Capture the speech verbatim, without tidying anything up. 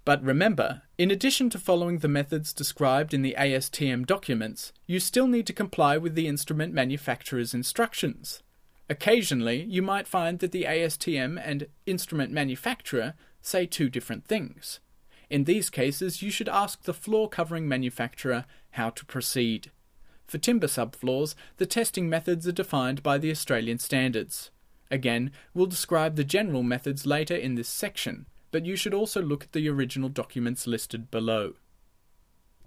But remember, in addition to following the methods described in the A S T M documents, you still need to comply with the instrument manufacturer's instructions. Occasionally, you might find that the A S T M and instrument manufacturer say two different things. In these cases, you should ask the floor covering manufacturer how to proceed. For timber subfloors, the testing methods are defined by the Australian standards. Again, we'll describe the general methods later in this section, but you should also look at the original documents listed below.